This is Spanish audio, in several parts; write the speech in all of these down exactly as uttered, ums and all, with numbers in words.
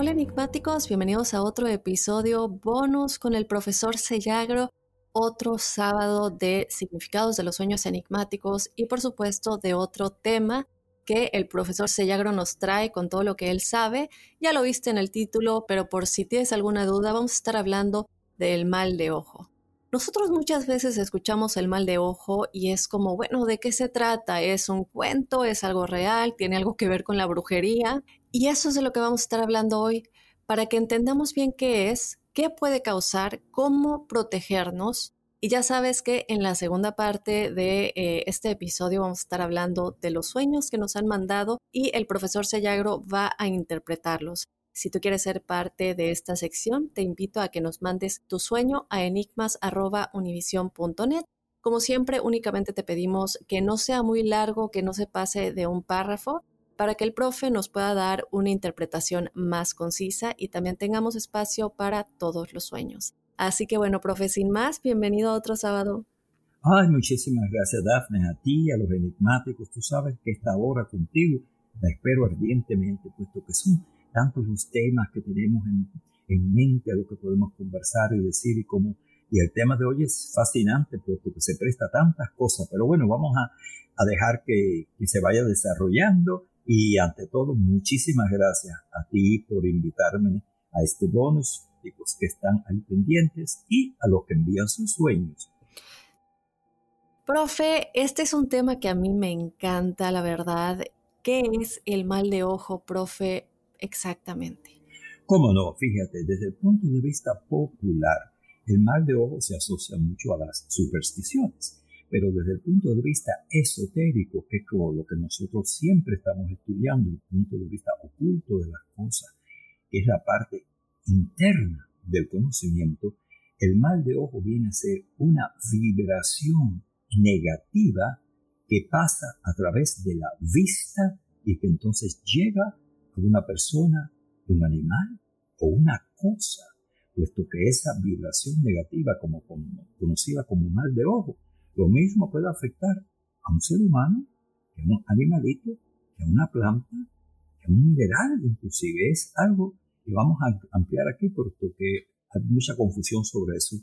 Hola enigmáticos, bienvenidos a otro episodio bonus con el profesor Sellagro, otro sábado de significados de los sueños enigmáticos y por supuesto de otro tema que el profesor Sellagro nos trae con todo lo que él sabe. Ya lo viste en el título, pero por si tienes alguna duda, vamos a estar hablando del mal de ojo. Nosotros muchas veces escuchamos el mal de ojo y es como, bueno, ¿de qué se trata? ¿Es un cuento? ¿Es algo real? ¿Tiene algo que ver con la brujería? Y eso es de lo que vamos a estar hablando hoy, para que entendamos bien qué es, qué puede causar, cómo protegernos. Y ya sabes que en la segunda parte de eh, este episodio vamos a estar hablando de los sueños que nos han mandado y el profesor Sellagro va a interpretarlos. Si tú quieres ser parte de esta sección, te invito a que nos mandes tu sueño a enigmas arroba univision punto net. Como siempre, únicamente te pedimos que no sea muy largo, que no se pase de un párrafo, para que el profe nos pueda dar una interpretación más concisa y también tengamos espacio para todos los sueños. Así que bueno, profe, sin más, bienvenido a otro sábado. Ay, muchísimas gracias, Dafne, a ti, a los enigmáticos. Tú sabes que esta hora contigo la espero ardientemente, puesto que son tantos los temas que tenemos en, en mente, a lo que podemos conversar y decir y cómo. Y el tema de hoy es fascinante, puesto que se presta a tantas cosas. Pero bueno, vamos a, a dejar que, que se vaya desarrollando. Y ante todo, muchísimas gracias a ti por invitarme a este bonus, chicos que están ahí pendientes, y a los que envían sus sueños. Profe, este es un tema que a mí me encanta, la verdad. ¿Qué es el mal de ojo, profe, exactamente? ¿Cómo no? Fíjate, desde el punto de vista popular, el mal de ojo se asocia mucho a las supersticiones. Pero desde el punto de vista esotérico, que es como lo que nosotros siempre estamos estudiando, el punto de vista oculto de las cosas, que es la parte interna del conocimiento, el mal de ojo viene a ser una vibración negativa que pasa a través de la vista y que entonces llega a una persona, un animal o una cosa, puesto que esa vibración negativa, como, como conocida como mal de ojo, lo mismo puede afectar a un ser humano, que a un animalito, que a una planta, que a un mineral, inclusive. Es algo que vamos a ampliar aquí porque hay mucha confusión sobre eso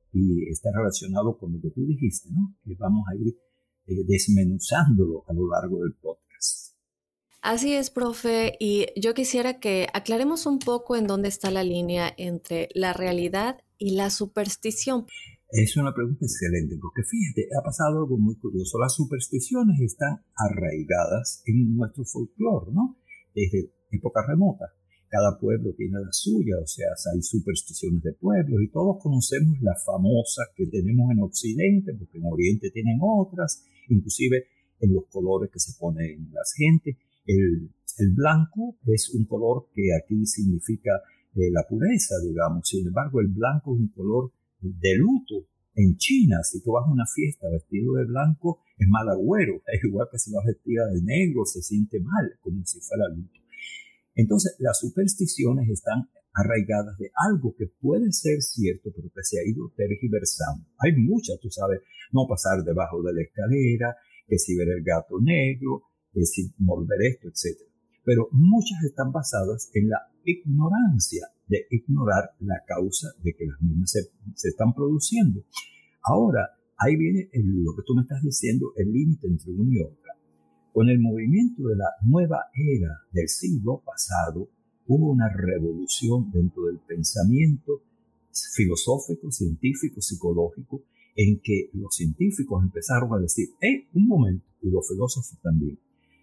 y está relacionado con lo que tú dijiste, ¿no? Que vamos a ir eh, desmenuzándolo a lo largo del podcast. Así es, profe, y yo quisiera que aclaremos un poco en dónde está la línea entre la realidad y la superstición. Es una pregunta excelente, porque fíjate, ha pasado algo muy curioso. Las supersticiones están arraigadas en nuestro folclore, ¿no? Desde épocas remotas. Cada pueblo tiene la suya, o sea, hay supersticiones de pueblos y todos conocemos las famosas que tenemos en Occidente, porque en Oriente tienen otras, inclusive en los colores que se ponen las gentes. El, el blanco es un color que aquí significa eh, la pureza, digamos. Sin embargo, el blanco es un color de luto. En China, si tú vas a una fiesta vestido de blanco, es mal agüero. Es igual que si vas vestida de negro, se siente mal, como si fuera luto. Entonces, las supersticiones están arraigadas de algo que puede ser cierto, pero que se ha ido tergiversando. Hay muchas, tú sabes, no pasar debajo de la escalera, que si ver el gato negro, que si morder esto, etcétera. Pero muchas están basadas en la ignorancia, de ignorar la causa de que las mismas se, se están produciendo. Ahora, ahí viene el, lo que tú me estás diciendo, el límite entre una y otra. Con el movimiento de la nueva era del siglo pasado, hubo una revolución dentro del pensamiento filosófico, científico, psicológico, en que los científicos empezaron a decir, ¡eh, un momento! Y los filósofos también.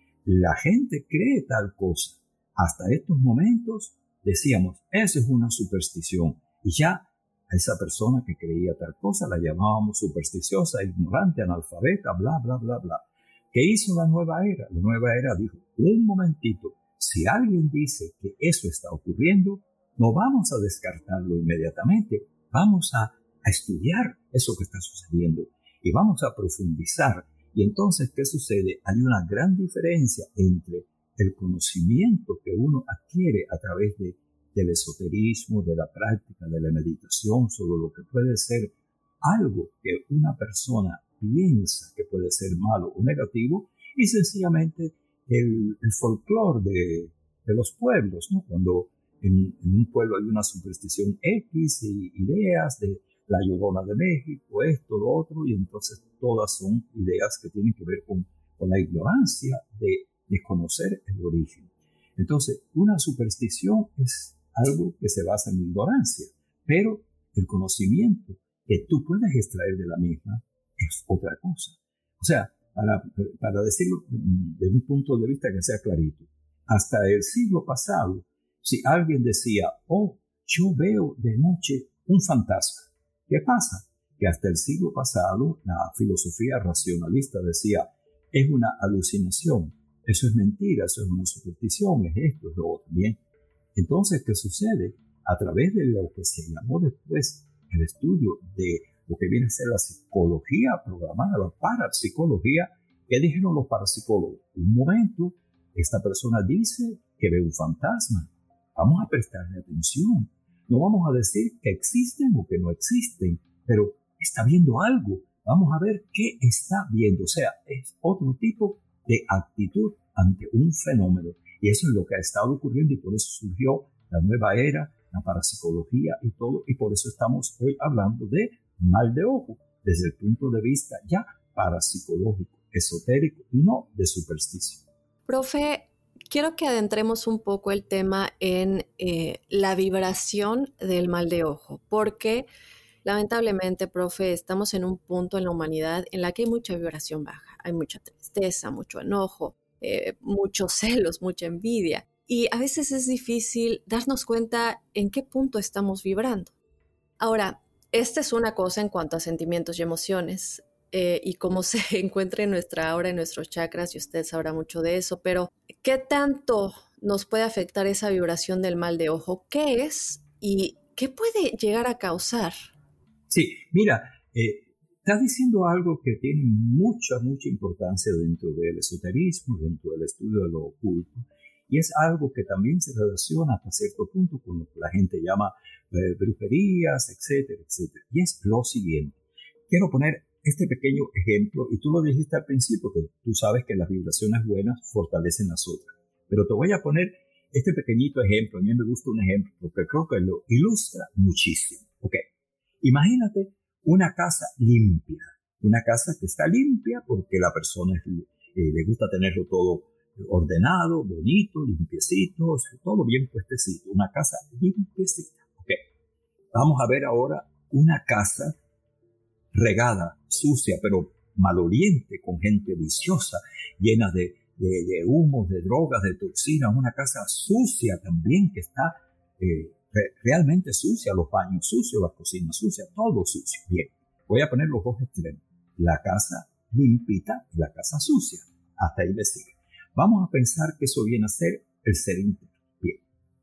La gente cree tal cosa. Hasta estos momentos decíamos, eso es una superstición. Y ya a esa persona que creía tal cosa la llamábamos supersticiosa, ignorante, analfabeta, bla, bla, bla, bla. ¿Qué hizo la nueva era? La nueva era dijo, un momentito, si alguien dice que eso está ocurriendo, no vamos a descartarlo inmediatamente, vamos a, a estudiar eso que está sucediendo y vamos a profundizar. Y entonces, ¿qué sucede? Hay una gran diferencia entre el conocimiento que uno adquiere a través de, del esoterismo, de la práctica, de la meditación, sobre lo que puede ser algo que una persona piensa que puede ser malo o negativo, y sencillamente el, el folclore de, de los pueblos, ¿no? Cuando en, en un pueblo hay una superstición X y ideas de la Llorona de México, esto, lo otro, y entonces todas son ideas que tienen que ver con, con la ignorancia de desconocer el origen. Entonces, una superstición es algo que se basa en ignorancia, pero el conocimiento que tú puedes extraer de la misma es otra cosa. O sea, para, para decirlo de un punto de vista que sea clarito, hasta el siglo pasado, si alguien decía, oh, yo veo de noche un fantasma, ¿qué pasa? Que hasta el siglo pasado la filosofía racionalista decía, es una alucinación, eso es mentira, eso es una superstición, es esto, es lo otro. Bien, entonces, ¿qué sucede? A través de lo que se llamó después el estudio de lo que viene a ser la psicología programada, la parapsicología, ¿qué dijeron los parapsicólogos? Un momento, esta persona dice que ve un fantasma. Vamos a prestarle atención. No vamos a decir que existen o que no existen, pero está viendo algo. Vamos a ver qué está viendo. O sea, es otro tipo de actitud ante un fenómeno. Y eso es lo que ha estado ocurriendo y por eso surgió la nueva era, la parapsicología y todo. Y por eso estamos hoy hablando de mal de ojo, desde el punto de vista ya parapsicológico, esotérico y no de superstición. Profe, quiero que adentremos un poco el tema en eh, la vibración del mal de ojo, porque lamentablemente, profe, estamos en un punto en la humanidad en la que hay mucha vibración baja, hay mucha tristeza, mucho enojo, eh, muchos celos, mucha envidia, y a veces es difícil darnos cuenta en qué punto estamos vibrando. Ahora, esta es una cosa en cuanto a sentimientos y emociones, eh, y cómo se encuentra en nuestra aura, en nuestros chakras, y usted sabrá mucho de eso, pero ¿qué tanto nos puede afectar esa vibración del mal de ojo? ¿Qué es y qué puede llegar a causar? Sí, mira, eh, estás diciendo algo que tiene mucha, mucha importancia dentro del esoterismo, dentro del estudio de lo oculto, y es algo que también se relaciona hasta cierto punto con lo que la gente llama eh, brujerías, etcétera, etcétera. Y es lo siguiente. Quiero poner este pequeño ejemplo, y tú lo dijiste al principio, que tú sabes que las vibraciones buenas fortalecen las otras. Pero te voy a poner este pequeñito ejemplo. A mí me gusta un ejemplo porque creo que lo ilustra muchísimo. Ok, imagínate una casa limpia, una casa que está limpia porque la persona eh, le gusta tenerlo todo ordenado, bonito, limpiecito, todo bien puestecito, una casa limpiecita. Ok, vamos a ver ahora una casa regada, sucia, pero maloliente, con gente viciosa, llena de, de, de humos, de drogas, de toxinas, una casa sucia también que está eh, re, realmente sucia, los baños sucios, las cocinas sucias, todo sucio. Bien, voy a poner los dos extremos, la casa limpita y la casa sucia, hasta ahí le sigue. Vamos a pensar que eso viene a ser el ser interno. Bien,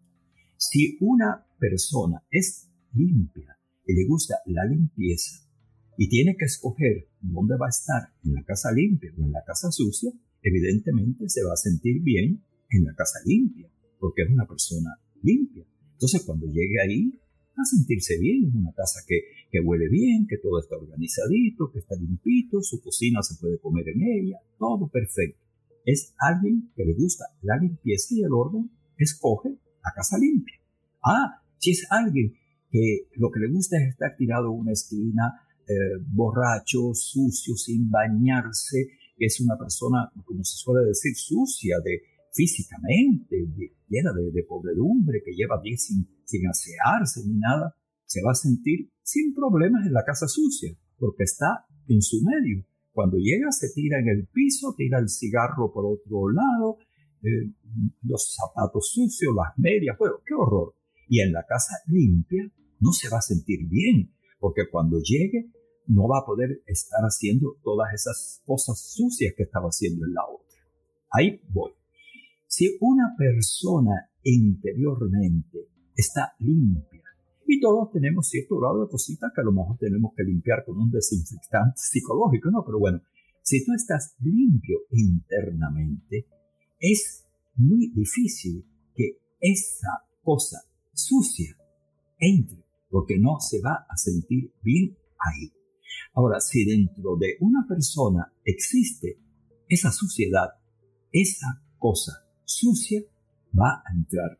si una persona es limpia y le gusta la limpieza, y tiene que escoger dónde va a estar, en la casa limpia o en la casa sucia, evidentemente se va a sentir bien en la casa limpia, porque es una persona limpia. Entonces, cuando llegue ahí, va a sentirse bien. Es una casa que, que huele bien, que todo está organizadito, que está limpito, su cocina se puede comer en ella, todo perfecto. Es alguien que le gusta la limpieza y el orden, escoge la casa limpia. Ah, si es alguien que lo que le gusta es estar tirado en una esquina, Eh, borracho, sucio, sin bañarse, que es una persona, como se suele decir, sucia de, físicamente, llena de, de podredumbre, que lleva días sin, sin asearse ni nada, se va a sentir sin problemas en la casa sucia, porque está en su medio. Cuando llega, se tira en el piso, tira el cigarro por otro lado, eh, los zapatos sucios, las medias, bueno, qué horror. Y en la casa limpia no se va a sentir bien, porque cuando llegue no va a poder estar haciendo todas esas cosas sucias que estaba haciendo en la otra. Ahí voy. Si una persona interiormente está limpia, y todos tenemos cierto grado de cositas que a lo mejor tenemos que limpiar con un desinfectante psicológico, ¿no? Pero bueno, si tú estás limpio internamente, es muy difícil que esa cosa sucia entre, porque no se va a sentir bien ahí. Ahora, si dentro de una persona existe esa suciedad, esa cosa sucia va a entrar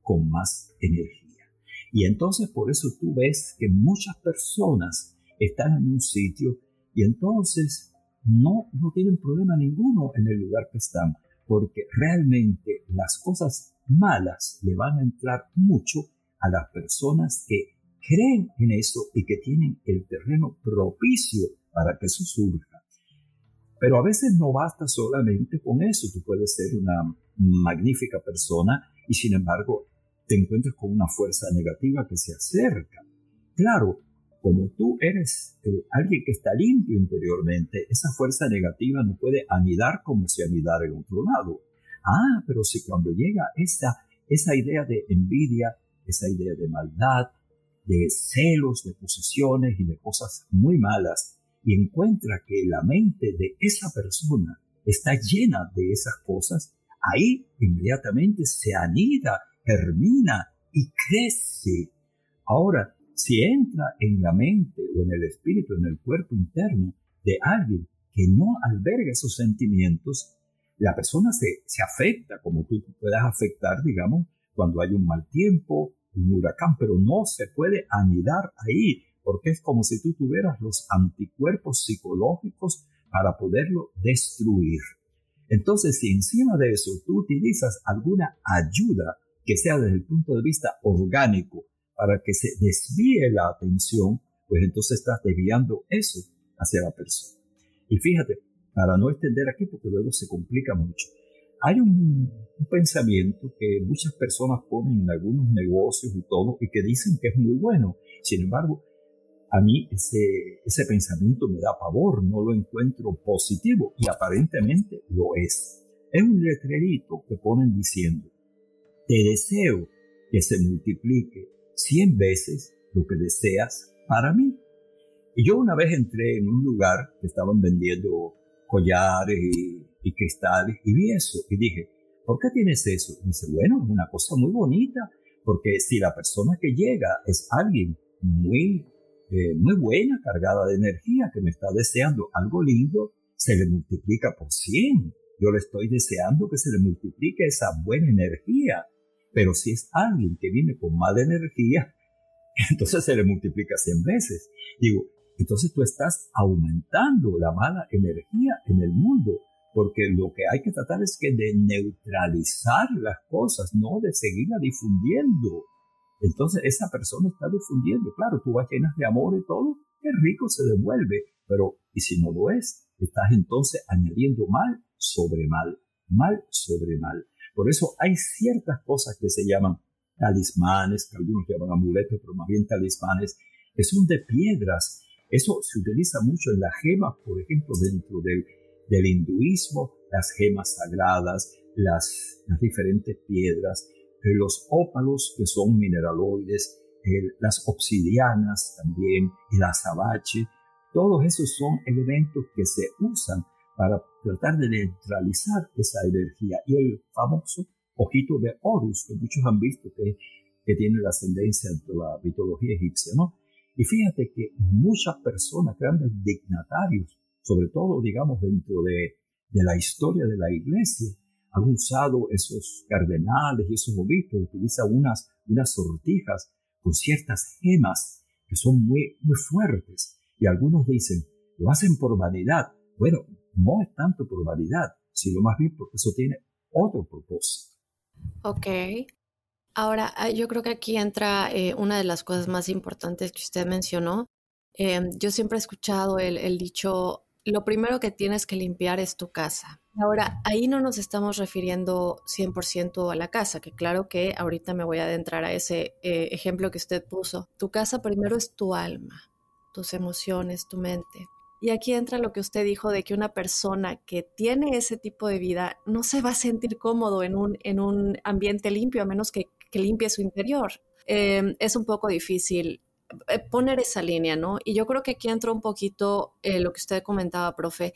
con más energía. Y entonces por eso tú ves que muchas personas están en un sitio y entonces no, no tienen problema ninguno en el lugar que están, porque realmente las cosas malas le van a entrar mucho a las personas que creen en eso y que tienen el terreno propicio para que eso surja. Pero a veces no basta solamente con eso. Tú puedes ser una magnífica persona y sin embargo te encuentras con una fuerza negativa que se acerca. Claro, como tú eres eh, alguien que está limpio interiormente, esa fuerza negativa no puede anidar como si anidara en otro lado. Ah, pero si cuando llega esa, esa idea de envidia, esa idea de maldad, de celos, de posesiones y de cosas muy malas, y encuentra que la mente de esa persona está llena de esas cosas, ahí inmediatamente se anida, germina y crece. Ahora, si entra en la mente o en el espíritu, en el cuerpo interno de alguien que no alberga esos sentimientos, la persona se, se afecta, como tú puedas afectar, digamos, cuando hay un mal tiempo, un huracán, pero no se puede anidar ahí, porque es como si tú tuvieras los anticuerpos psicológicos para poderlo destruir. Entonces, si encima de eso tú utilizas alguna ayuda que sea desde el punto de vista orgánico para que se desvíe la atención, pues entonces estás desviando eso hacia la persona. Y fíjate, para no extender aquí porque luego se complica mucho, hay un, un pensamiento que muchas personas ponen en algunos negocios y todo y que dicen que es muy bueno. Sin embargo, a mí ese, ese pensamiento me da pavor, no lo encuentro positivo y aparentemente lo es. Es un letrerito que ponen diciendo: te deseo que se multiplique cien veces lo que deseas para mí. Y yo una vez entré en un lugar que estaban vendiendo collares y, y cristales y vi eso y dije, ¿por qué tienes eso? Y dice, bueno, es una cosa muy bonita, porque si la persona que llega es alguien muy, eh, muy buena, cargada de energía, que me está deseando algo lindo, se le multiplica por cien. Yo le estoy deseando que se le multiplique esa buena energía. Pero si es alguien que viene con mala energía, entonces se le multiplica cien veces. Digo, entonces tú estás aumentando la mala energía en el mundo, porque lo que hay que tratar es que de neutralizar las cosas, no de seguirla difundiendo. Entonces esa persona está difundiendo, claro, tú vas llenas de amor y todo, qué rico se devuelve, pero ¿y si no lo es? Estás entonces añadiendo mal sobre mal, mal sobre mal. Por eso hay ciertas cosas que se llaman talismanes, que algunos llaman amuletos, pero más bien talismanes, que son de piedras. Eso se utiliza mucho en las gemas, por ejemplo, dentro del, del hinduismo, las gemas sagradas, las, las diferentes piedras, eh, los ópalos, que son mineraloides, eh, las obsidianas también, el azabache. Todos esos son elementos que se usan para tratar de neutralizar esa energía. Y el famoso ojito de Horus, que muchos han visto que, que tiene la ascendencia de la mitología egipcia, ¿no? Y fíjate que muchas personas, grandes dignatarios, sobre todo, digamos, dentro de, de la historia de la iglesia, han usado esos cardenales y esos obispos, utilizan unas, unas sortijas con ciertas gemas que son muy, muy fuertes. Y algunos dicen, lo hacen por vanidad. Bueno, no es tanto por vanidad, sino más bien porque eso tiene otro propósito. Ok. Ahora, ah, yo creo que aquí entra eh, una de las cosas más importantes que usted mencionó. Eh, yo siempre he escuchado el, el dicho, lo primero que tienes que limpiar es tu casa. Ahora, ahí no nos estamos refiriendo cien por ciento a la casa, que claro que ahorita me voy a adentrar a ese eh, ejemplo que usted puso. Tu casa primero es tu alma, tus emociones, tu mente. Y aquí entra lo que usted dijo de que una persona que tiene ese tipo de vida no se va a sentir cómodo en un, en un ambiente limpio a menos que, que limpie su interior. Eh, es un poco difícil eh, poner esa línea, ¿no? Y yo creo que aquí entra un poquito eh, lo que usted comentaba, profe,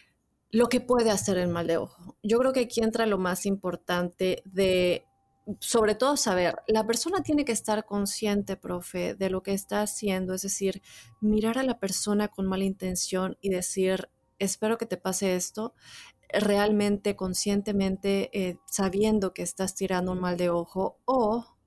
lo que puede hacer el mal de ojo. Yo creo que aquí entra lo más importante de, sobre todo, saber, la persona tiene que estar consciente, profe, de lo que está haciendo, es decir, mirar a la persona con mala intención y decir, espero que te pase esto, realmente, conscientemente, eh, sabiendo que estás tirando un mal de ojo, o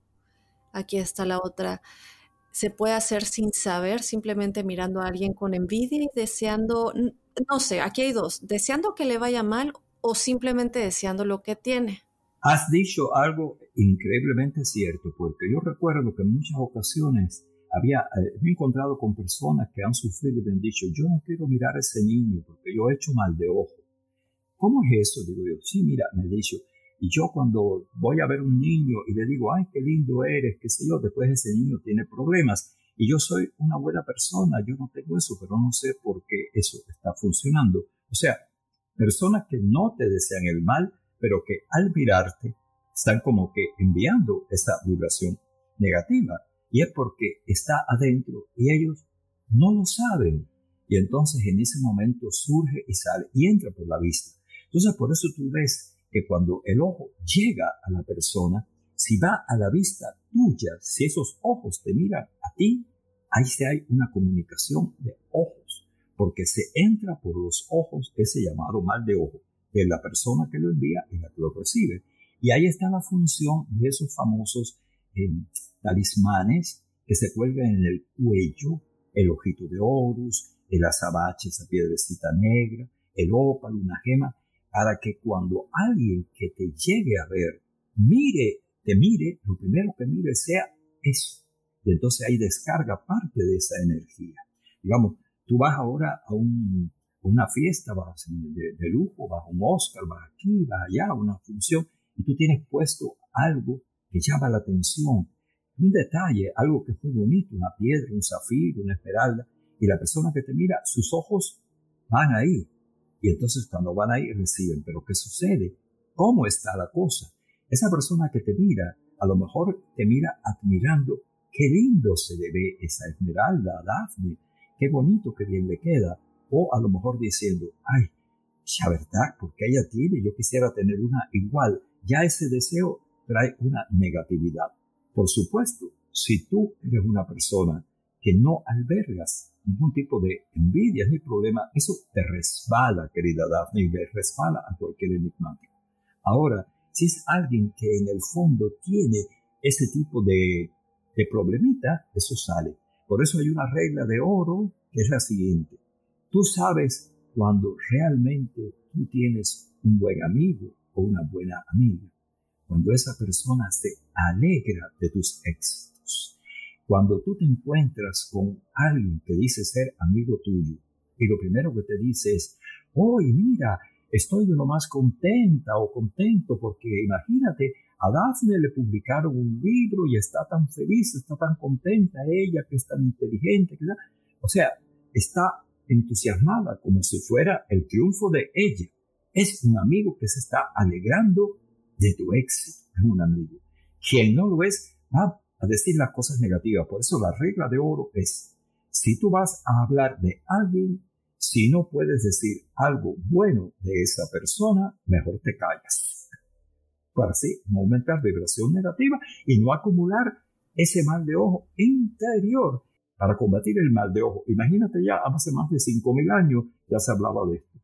aquí está la otra. Se puede hacer sin saber, simplemente mirando a alguien con envidia y deseando, n- no sé, aquí hay dos, deseando que le vaya mal o simplemente deseando lo que tiene. Has dicho algo increíblemente cierto, porque yo recuerdo que en muchas ocasiones había, eh, me he encontrado con personas que han sufrido y me han dicho, yo no quiero mirar a ese niño porque yo he hecho mal de ojo. ¿Cómo es eso? Digo yo, sí, mira, me he dicho, y yo cuando voy a ver un niño y le digo, ay, qué lindo eres, qué sé yo, después ese niño tiene problemas y yo soy una buena persona, yo no tengo eso, pero no sé por qué eso está funcionando. O sea, personas que no te desean el mal, pero que al mirarte están como que enviando esa vibración negativa. Y es porque está adentro y ellos no lo saben. Y entonces en ese momento surge y sale y entra por la vista. Entonces por eso tú ves que cuando el ojo llega a la persona, si va a la vista tuya, si esos ojos te miran a ti, ahí se hay una comunicación de ojos, porque se entra por los ojos ese llamado mal de ojo de la persona que lo envía y la que lo recibe. Y ahí está la función de esos famosos eh, talismanes que se cuelgan en el cuello, el ojito de Horus, el azabache, esa piedrecita negra, el ópalo, una gema, para que cuando alguien que te llegue a ver, mire, te mire, lo primero que mire sea eso. Y entonces ahí descarga parte de esa energía. Digamos, tú vas ahora a un, una fiesta, vas de, de lujo, vas a un Oscar, vas aquí, vas allá, a una función, y tú tienes puesto algo que llama la atención, un detalle, algo que fue bonito, una piedra, un zafiro, una esmeralda, y la persona que te mira, sus ojos van ahí. Y entonces cuando van ahí reciben. Pero ¿qué sucede? ¿Cómo está la cosa? Esa persona que te mira, a lo mejor te mira admirando qué lindo se le ve esa esmeralda a Dafne, qué bonito, qué bien le queda. O a lo mejor diciendo, ay, ya verdad, porque ella tiene, yo quisiera tener una igual. Ya ese deseo trae una negatividad. Por supuesto, si tú eres una persona que no albergas ningún tipo de envidia ni problema, eso te resbala, querida Daphne, y le resbala a cualquier enigmático. Ahora, si es alguien que en el fondo tiene ese tipo de, de problemita, eso sale. Por eso hay una regla de oro que es la siguiente. Tú sabes cuando realmente tú tienes un buen amigo o una buena amiga, cuando esa persona se alegra de tus éxitos. Cuando tú te encuentras con alguien que dice ser amigo tuyo y lo primero que te dice es, oye, mira, estoy de lo más contenta o contento porque imagínate, a Dafne le publicaron un libro y está tan feliz, está tan contenta ella, que es tan inteligente, que o sea, está entusiasmada como si fuera el triunfo de ella. Es un amigo que se está alegrando de tu éxito, es un amigo. Quien no lo es, va a decir las cosas negativas. Por eso la regla de oro es, si tú vas a hablar de alguien, si no puedes decir algo bueno de esa persona, mejor te callas. Para así no aumentar vibración negativa y no acumular ese mal de ojo interior. Para combatir el mal de ojo, imagínate ya, hace más de cinco mil años ya se hablaba de esto.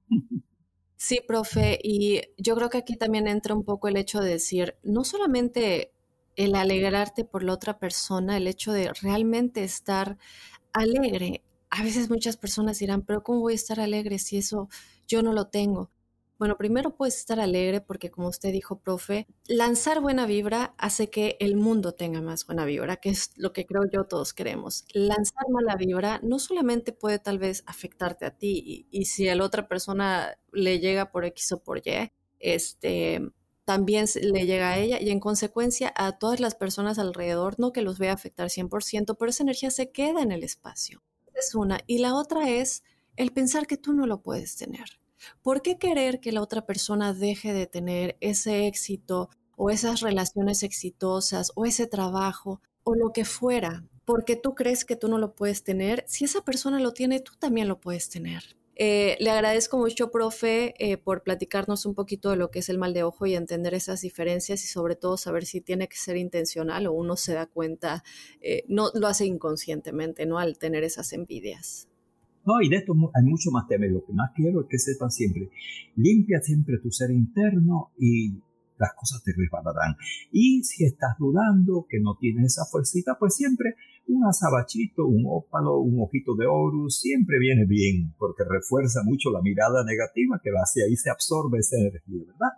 Sí, profe, y yo creo que aquí también entra un poco el hecho de decir, no solamente el alegrarte por la otra persona, el hecho de realmente estar alegre. A veces muchas personas dirán, pero ¿cómo voy a estar alegre si eso yo no lo tengo? Bueno, primero puedes estar alegre porque, como usted dijo, profe, lanzar buena vibra hace que el mundo tenga más buena vibra, que es lo que creo yo todos queremos. Lanzar mala vibra no solamente puede tal vez afectarte a ti y, y si a la otra persona le llega por X o por Y, este, también le llega a ella y en consecuencia a todas las personas alrededor, no que los vea afectar cien por ciento, pero esa energía se queda en el espacio. Esa es una. Y la otra es el pensar que tú no lo puedes tener. ¿Por qué querer que la otra persona deje de tener ese éxito o esas relaciones exitosas o ese trabajo o lo que fuera? Porque tú crees que tú no lo puedes tener. Si esa persona lo tiene, tú también lo puedes tener. Eh, le agradezco mucho, profe, eh, por platicarnos un poquito de lo que es el mal de ojo y entender esas diferencias y sobre todo saber si tiene que ser intencional o uno se da cuenta, eh, no lo hace inconscientemente, ¿no? Al tener esas envidias. No, y de esto hay mucho más tema. Lo que más quiero es que sepan siempre, limpia siempre tu ser interno y las cosas te resbalarán. Y si estás dudando que no tienes esa fuercita, pues siempre un azabachito, un ópalo, un ojito de Horus, siempre viene bien, porque refuerza mucho la mirada negativa que va hacia ahí, se absorbe esa energía, ¿verdad?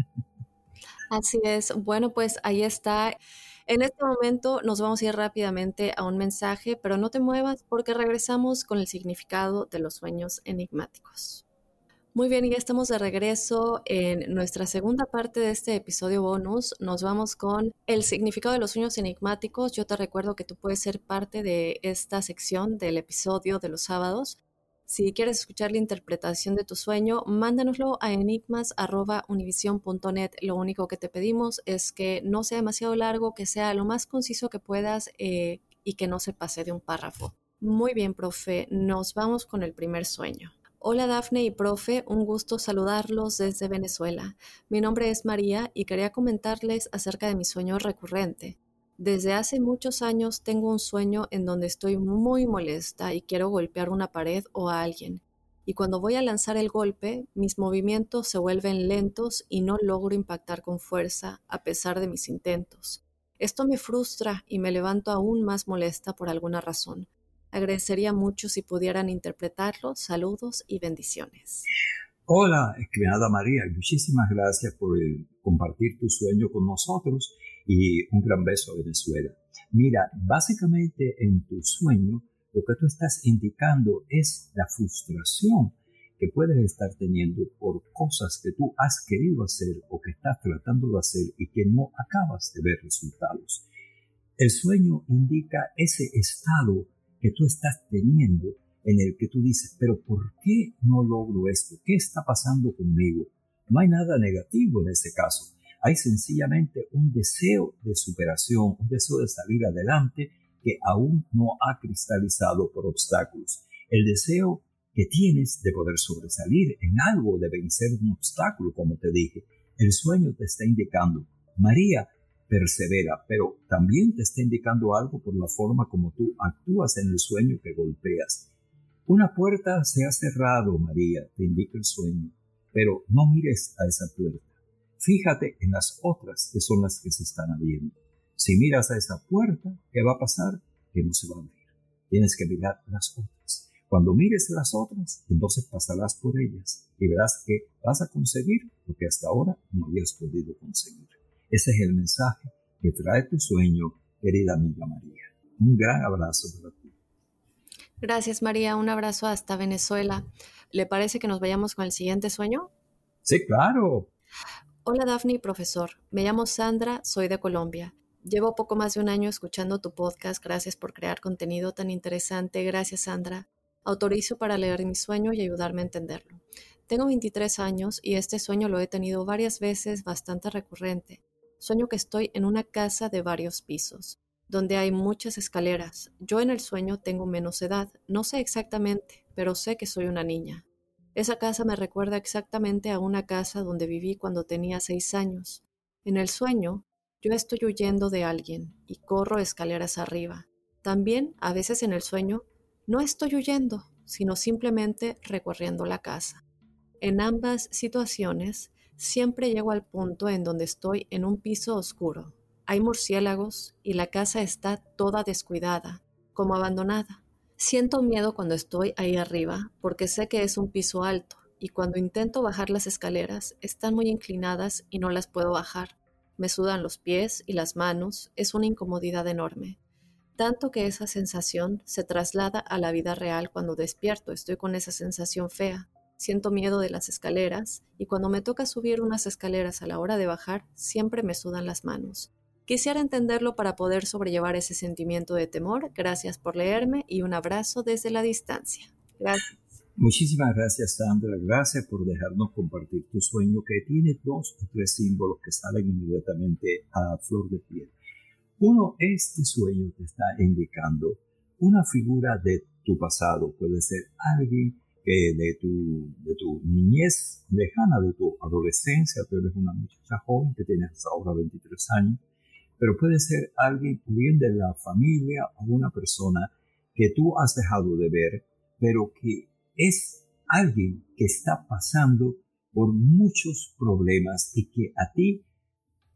Así es. Bueno, pues ahí está. En este momento nos vamos a ir rápidamente a un mensaje, pero no te muevas porque regresamos con el significado de los sueños enigmáticos. Muy bien, y ya estamos de regreso en nuestra segunda parte de este episodio bonus. Nos vamos con el significado de los sueños enigmáticos. Yo te recuerdo que tú puedes ser parte de esta sección del episodio de los sábados. Si quieres escuchar la interpretación de tu sueño, mándanoslo a enigmas arroba univision punto net. Lo único que te pedimos es que no sea demasiado largo, que sea lo más conciso que puedas eh, y que no se pase de un párrafo. Muy bien, profe. Nos vamos con el primer sueño. Hola Dafne y profe, un gusto saludarlos desde Venezuela. Mi nombre es María y quería comentarles acerca de mi sueño recurrente. Desde hace muchos años tengo un sueño en donde estoy muy molesta y quiero golpear una pared o a alguien. Y cuando voy a lanzar el golpe, mis movimientos se vuelven lentos y no logro impactar con fuerza a pesar de mis intentos. Esto me frustra y me levanto aún más molesta por alguna razón. Agradecería mucho si pudieran interpretarlo. Saludos y bendiciones. Hola, estimada María, muchísimas gracias por el, compartir tu sueño con nosotros y un gran beso a Venezuela. Mira, básicamente en tu sueño lo que tú estás indicando es la frustración que puedes estar teniendo por cosas que tú has querido hacer o que estás tratando de hacer y que no acabas de ver resultados. El sueño indica ese estado que tú estás teniendo en el que tú dices, pero ¿por qué no logro esto? ¿Qué está pasando conmigo? No hay nada negativo en ese caso. Hay sencillamente un deseo de superación, un deseo de salir adelante que aún no ha cristalizado por obstáculos. El deseo que tienes de poder sobresalir en algo, de vencer un obstáculo, como te dije. El sueño te está indicando, María, persevera, pero también te está indicando algo por la forma como tú actúas en el sueño que golpeas. Una puerta se ha cerrado, María, te indica el sueño, pero no mires a esa puerta. Fíjate en las otras que son las que se están abriendo. Si miras a esa puerta, ¿qué va a pasar? Que no se va a abrir. Tienes que mirar las otras. Cuando mires las otras, entonces pasarás por ellas y verás que vas a conseguir lo que hasta ahora no habías podido conseguir. Ese es el mensaje que trae tu sueño, querida amiga María. Un gran abrazo para ti. Gracias, María. Un abrazo hasta Venezuela. ¿Le parece que nos vayamos con el siguiente sueño? Sí, claro. Hola, Dafne y profesor. Me llamo Sandra, soy de Colombia. Llevo poco más de un año escuchando tu podcast. Gracias por crear contenido tan interesante. Gracias, Sandra. Autorizo para leer mi sueño y ayudarme a entenderlo. Tengo veintitrés años y este sueño lo he tenido varias veces, bastante recurrente. Sueño que estoy en una casa de varios pisos, donde hay muchas escaleras. Yo en el sueño tengo menos edad, no sé exactamente, pero sé que soy una niña. Esa casa me recuerda exactamente a una casa donde viví cuando tenía seis años. En el sueño, yo estoy huyendo de alguien y corro escaleras arriba. También, a veces en el sueño, no estoy huyendo, sino simplemente recorriendo la casa. En ambas situaciones, siempre llego al punto en donde estoy en un piso oscuro. Hay murciélagos y la casa está toda descuidada, como abandonada. Siento miedo cuando estoy ahí arriba porque sé que es un piso alto y cuando intento bajar las escaleras están muy inclinadas y no las puedo bajar. Me sudan los pies y las manos, es una incomodidad enorme. Tanto que esa sensación se traslada a la vida real cuando despierto, estoy con esa sensación fea. Siento miedo de las escaleras y cuando me toca subir unas escaleras a la hora de bajar, siempre me sudan las manos. Quisiera entenderlo para poder sobrellevar ese sentimiento de temor. Gracias por leerme y un abrazo desde la distancia. Gracias. Muchísimas gracias, Sandra. Gracias por dejarnos compartir tu sueño que tiene dos o tres símbolos que salen inmediatamente a flor de piel. Uno, este sueño te está indicando una figura de tu pasado. Puede ser alguien que de tu, de tu niñez lejana, de tu adolescencia. Tú eres una muchacha joven que tienes hasta ahora veintitrés años. Pero puede ser alguien bien de la familia o una persona que tú has dejado de ver, pero que es alguien que está pasando por muchos problemas y que a ti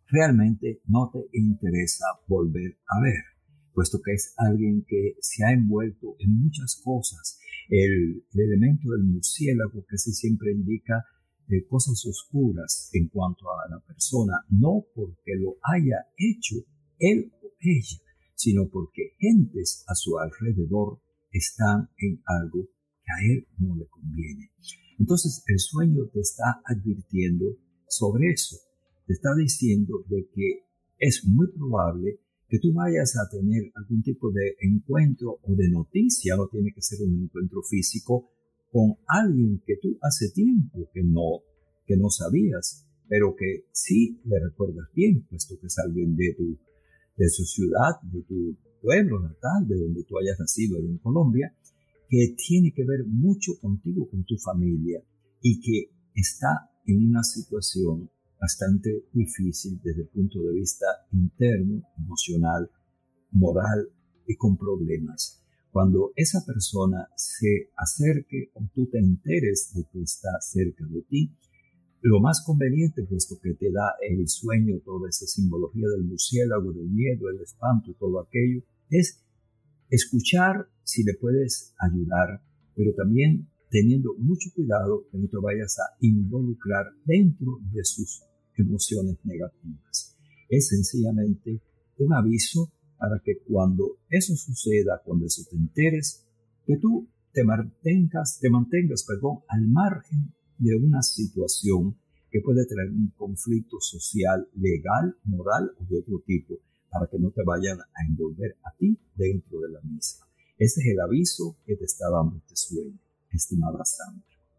realmente no te interesa volver a ver, puesto que es alguien que se ha envuelto en muchas cosas. El, el elemento del murciélago casi siempre indica eh, cosas oscuras en cuanto a la persona, no porque lo haya hecho él o ella, sino porque gentes a su alrededor están en algo que a él no le conviene. Entonces el sueño te está advirtiendo sobre eso, te está diciendo de que es muy probable que tú vayas a tener algún tipo de encuentro o de noticia, no tiene que ser un encuentro físico, con alguien que tú hace tiempo que no, que no sabías, pero que sí le recuerdas bien, puesto que es alguien de tu, de su ciudad, de tu pueblo natal, de donde tú hayas nacido en Colombia, que tiene que ver mucho contigo, con tu familia, y que está en una situación bastante difícil desde el punto de vista interno, emocional, moral y con problemas. Cuando esa persona se acerque o tú te enteres de que está cerca de ti, lo más conveniente, puesto que te da el sueño, toda esa simbología del murciélago, del miedo, el espanto y todo aquello, es escuchar si le puedes ayudar, pero también teniendo mucho cuidado que no te vayas a involucrar dentro de sus emociones negativas. Es sencillamente un aviso para que cuando eso suceda, cuando eso te enteres, que tú te mantengas, te mantengas, perdón, al margen de una situación que puede traer un conflicto social, legal, moral o de otro tipo, para que no te vayan a envolver a ti dentro de la misma. Ese es el aviso que te está dando este sueño, estimada Sandra.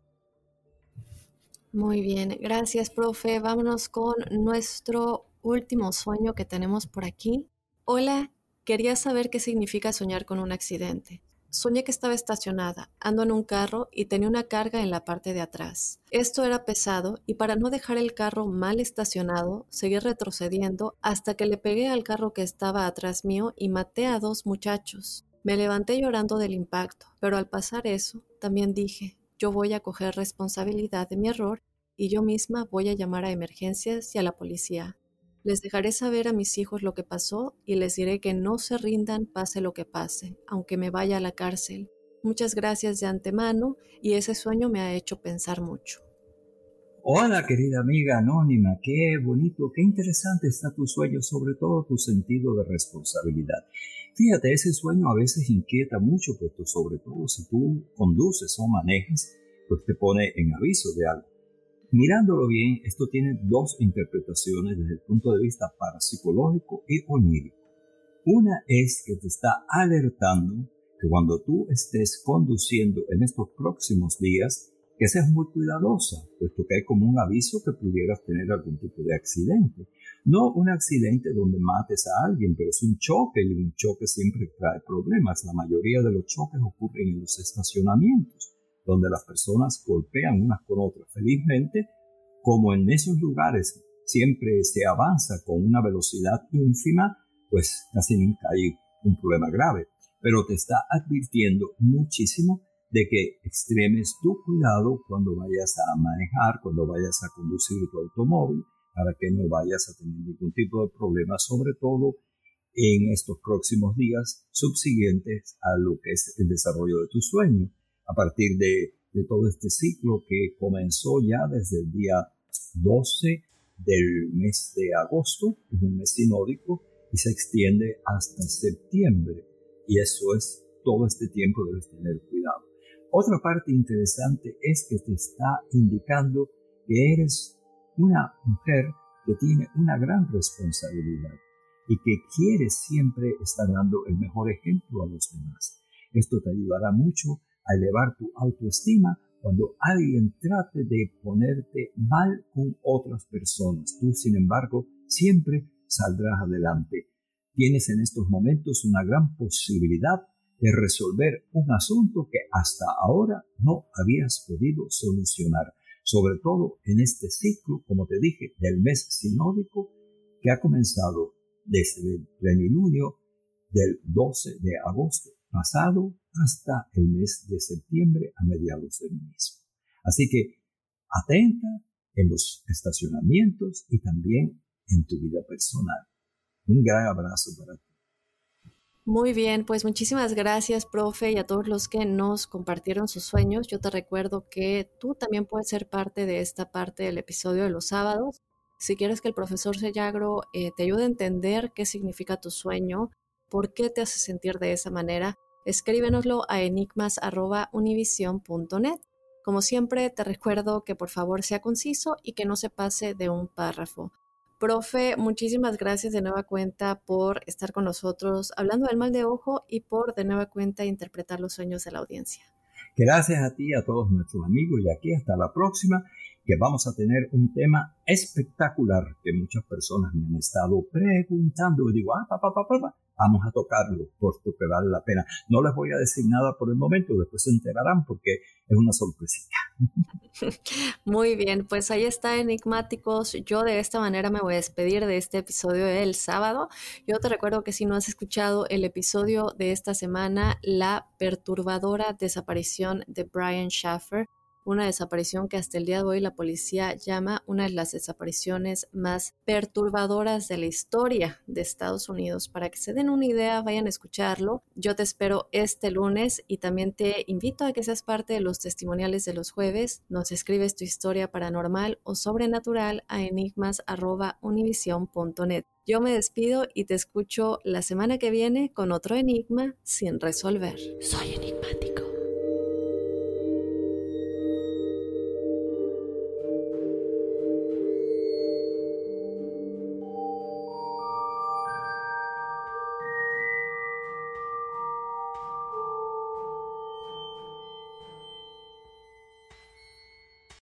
Muy bien, gracias, profe. Vámonos con nuestro último sueño que tenemos por aquí. Hola, quería saber qué significa soñar con un accidente. Soñé que estaba estacionada, ando en un carro y tenía una carga en la parte de atrás. Esto era pesado y para no dejar el carro mal estacionado, seguí retrocediendo hasta que le pegué al carro que estaba atrás mío y maté a dos muchachos. Me levanté llorando del impacto, pero al pasar eso, también dije, yo voy a coger responsabilidad de mi error y yo misma voy a llamar a emergencias y a la policía. Les dejaré saber a mis hijos lo que pasó y les diré que no se rindan pase lo que pase, aunque me vaya a la cárcel. Muchas gracias de antemano y ese sueño me ha hecho pensar mucho. Hola, querida amiga anónima, qué bonito, qué interesante está tu sueño, sobre todo tu sentido de responsabilidad. Fíjate, ese sueño a veces inquieta mucho, puesto sobre todo si tú conduces o manejas, pues te pone en aviso de algo. Mirándolo bien, esto tiene dos interpretaciones desde el punto de vista parapsicológico y onírico. Una es que te está alertando que cuando tú estés conduciendo en estos próximos días, que seas muy cuidadosa, puesto que hay como un aviso que pudieras tener algún tipo de accidente. No un accidente donde mates a alguien, pero sí un choque, y un choque siempre trae problemas. La mayoría de los choques ocurren en los estacionamientos, donde las personas golpean unas con otras. Felizmente, como en esos lugares siempre se avanza con una velocidad ínfima, pues casi nunca hay un problema grave. Pero te está advirtiendo muchísimo de que extremes tu cuidado cuando vayas a manejar, cuando vayas a conducir tu automóvil, para que no vayas a tener ningún tipo de problema, sobre todo en estos próximos días subsiguientes a lo que es el desarrollo de tu sueño, a partir de, de todo este ciclo que comenzó ya desde el día doce del mes de agosto, es un mes sinódico, y se extiende hasta septiembre, y eso es todo este tiempo, debes tener cuidado. Otra parte interesante es que te está indicando que eres una mujer que tiene una gran responsabilidad y que quiere siempre estar dando el mejor ejemplo a los demás. Esto te ayudará mucho a elevar tu autoestima cuando alguien trate de ponerte mal con otras personas. Tú, sin embargo, siempre saldrás adelante. Tienes en estos momentos una gran posibilidad de resolver un asunto que hasta ahora no habías podido solucionar, sobre todo en este ciclo, como te dije, del mes sinódico que ha comenzado desde el plenilunio del doce de agosto pasado hasta el mes de septiembre a mediados del mismo. Así que atenta en los estacionamientos y también en tu vida personal. Un gran abrazo para ti. Muy bien, pues muchísimas gracias, profe, y a todos los que nos compartieron sus sueños. Yo te recuerdo que tú también puedes ser parte de esta parte del episodio de los sábados. Si quieres que el profesor Sellagro eh, te ayude a entender qué significa tu sueño, por qué te hace sentir de esa manera, escríbenoslo a enigmas arroba univision punto net. Como siempre, te recuerdo que por favor sea conciso y que no se pase de un párrafo. Profe, muchísimas gracias de nueva cuenta por estar con nosotros hablando del mal de ojo y por de nueva cuenta interpretar los sueños de la audiencia. Gracias a ti y a todos nuestros amigos, y aquí hasta la próxima, que vamos a tener un tema espectacular que muchas personas me han estado preguntando. Y digo, ah, papá, papá, papá, vamos a tocarlo, puesto que vale la pena. No les voy a decir nada por el momento, después se enterarán porque es una sorpresita. Muy bien, pues ahí está, enigmáticos. Yo de esta manera me voy a despedir de este episodio del sábado. Yo te recuerdo que si no has escuchado el episodio de esta semana, la perturbadora desaparición de Brian Shaffer, una desaparición que hasta el día de hoy la policía llama una de las desapariciones más perturbadoras de la historia de Estados Unidos. Para que se den una idea, vayan a escucharlo. Yo te espero este lunes y también te invito a que seas parte de los testimoniales de los jueves. Nos escribes tu historia paranormal o sobrenatural a enigmas arroba univision punto net. Yo me despido y te escucho la semana que viene con otro enigma sin resolver. Soy Enigma.